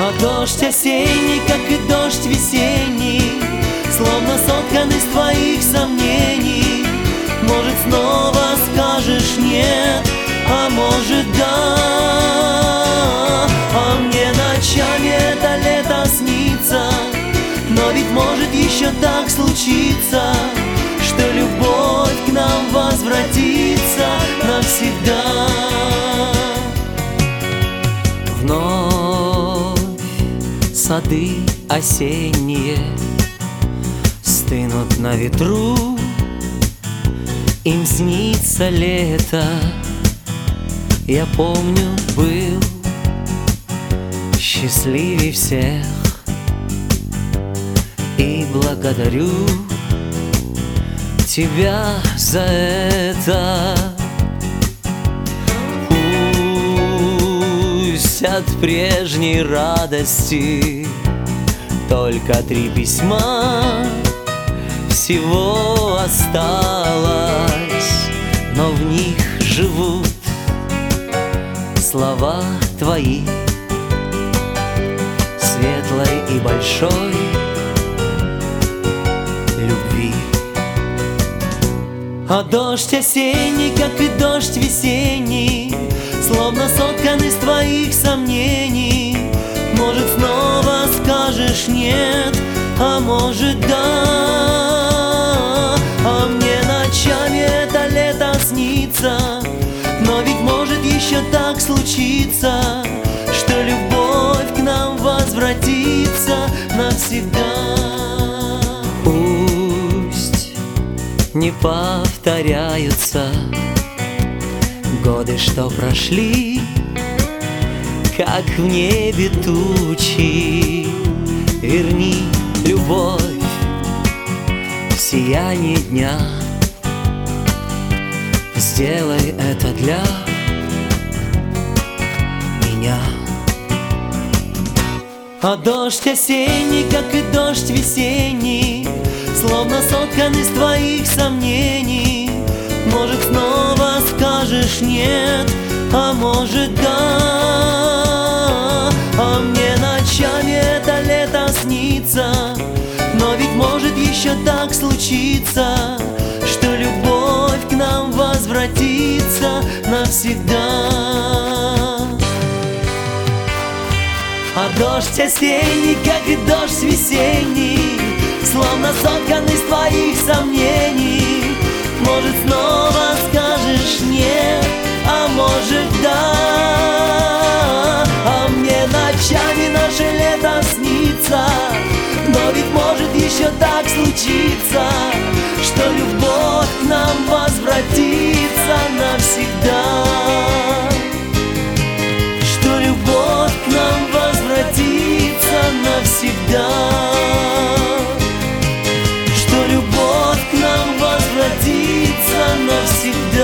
А дождь осенний, как и дождь весенний, словно соткан из твоих сомнений. Может, снова скажешь нет, а может, да. А мне ночами это лето снится, но ведь может еще так случиться, что любовь к нам возвратится навсегда. Вновь сады осенние стынут на ветру, им снится лето. Я помню, был счастливей всех и благодарю тебя за это. Пусть от прежней радости только 3 письма всего осталось, но в них живут слова твои, светлой и большой любви. А дождь осенний, как и дождь весенний, словно соткан из твоих сомнений. Может, снова скажешь нет, а может, да. А мне ночами это лето снится, но ведь может еще так случиться, что любовь к нам возвратится навсегда. Пусть не повторяются годы, что прошли, как в небе тучи. Верни любовь в сияние дня, сделай это для меня. А дождь осенний, как и дождь весенний, словно соткан из твоих сомнений. Может, снова скажешь нет, а может, да. А мне ночами это лето снится, но ведь может еще так случиться, что любовь к нам возвратится навсегда. А дождь осенний, как и дождь весенний, словно соткан из твоих сомнений. Может, снова скажешь нет, а может, да. А мне ночами наше лето снится, но ведь может еще так случиться, что любовь к нам возвратится навсегда. Что любовь к нам возвратится навсегда. Что любовь к нам возвратится навсегда.